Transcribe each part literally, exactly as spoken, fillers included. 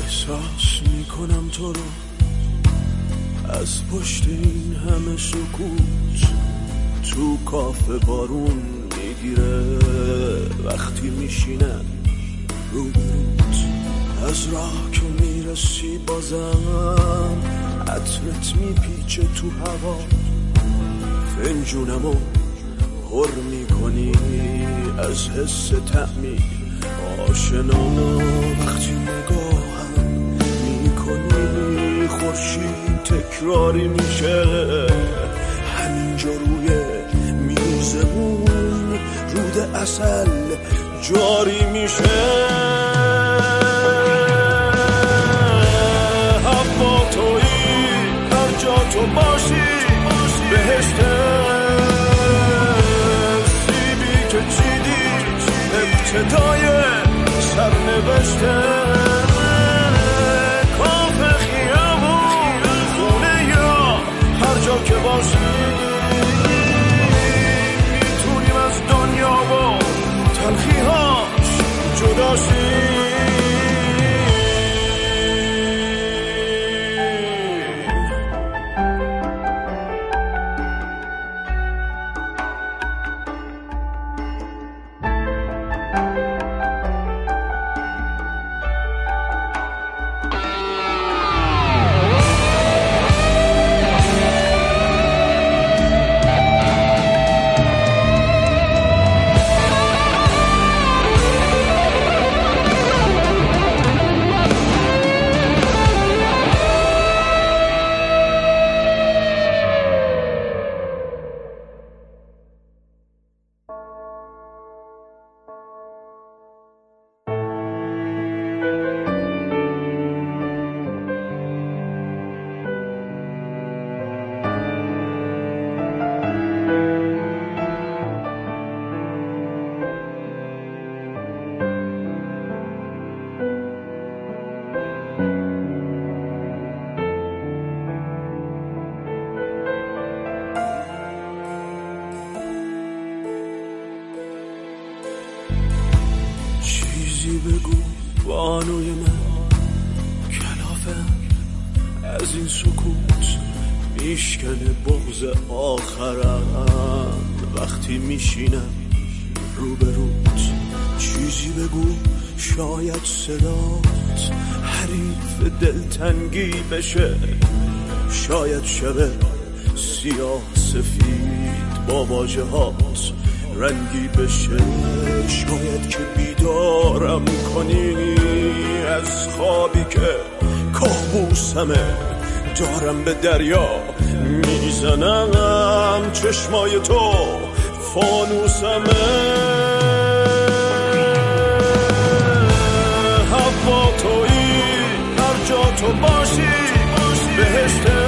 احساس میکنم تو رو از پشت این همه سکوت، تو کافه بارون میگیره وقتی میشینم روبروت، از راه که میرسی بازم عطرت میپیچه تو هوا، فنجونمو پر میکنی از حس طعمی آشنا، وقتی نگاهم میکنی خورشید تکراری میشه همینجا روی میزمون، رود عسل جاری میشه، هوا تویی هر جا تو باشی بهشت، سیبی که چیدی ابتدای سرنوشته، کافه خیابون خونه یا هر جا که باشی میتونیم از دنیا و تلخی‌هاش جدا شیم. بگو بانوی من، کلافم از این سکوت میشکنه بغض آخرم، وقتی میشینم روبروت چیزی بگو شاید صدات حریف دلتنگی بشه، شاید شب سیاه سفید با واژه‌هات رنگی بشه، شاید که بیدارم کنی از خوابی که کابوسمه، دارم به دریا میزنم چشمای تو فانوسمه، هوا تویی هر جا تو باشی بهشته،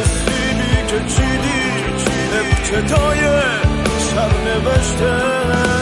سیبی که چیدی ابتدای سرنوشته.